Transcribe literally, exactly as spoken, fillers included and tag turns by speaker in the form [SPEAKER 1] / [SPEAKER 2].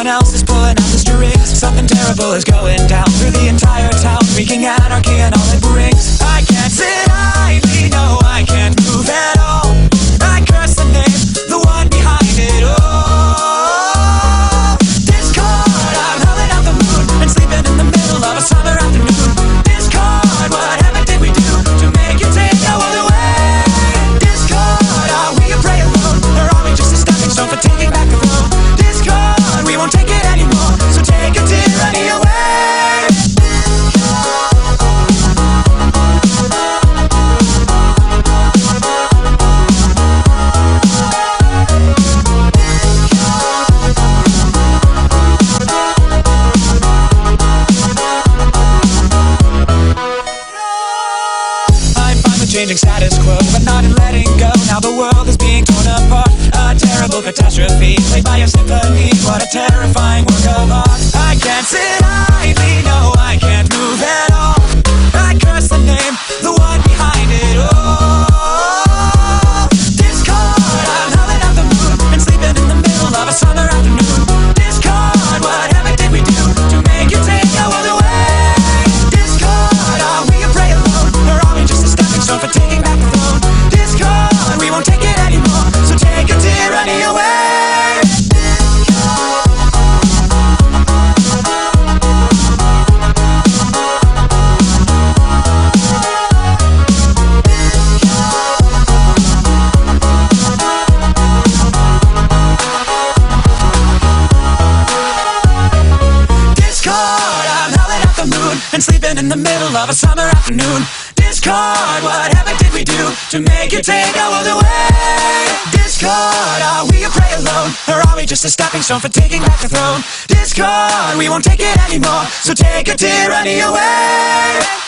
[SPEAKER 1] Someone else is pulling out the strings. Something terrible is going down through the entire town, wreaking anarchy and all it brings. I can't sit idly, no, I can't move at all. I curse the name, the one behind it all. Discord, I'm howling out the moon and sleeping in the middle of a summer afternoon. Discord, what heaven did we do to make you take our world away? Discord, are we a prey alone, or are we just a stepping stone for taking back the throne? Discord, we won't take it anymore, so take a tyranny away. Changing status quo, but not in letting go. Now the world is being torn apart. A terrible catastrophe played by a symphony. What a terrifying work of art. I can't sit idly, no, I can't move at all. I curse the name, the one behind it all. Discord, I'm howling out the moon and sleeping in the middle of a summer afternoon. Discord, what heaven did we do to make you take our world away? Discord, are we a prey alone, or are we just a stepping stone for taking back the throne? Discord, we won't take it anymore, so take a tyranny away. Discord, I'm howling at the moon and sleeping in the middle of a summer afternoon. Discord, what heaven did we do to make you take our world away? Discord, are we a prey alone, or are we just a stepping stone for taking back the throne? Discord, we won't take it anymore, so take a tyranny away.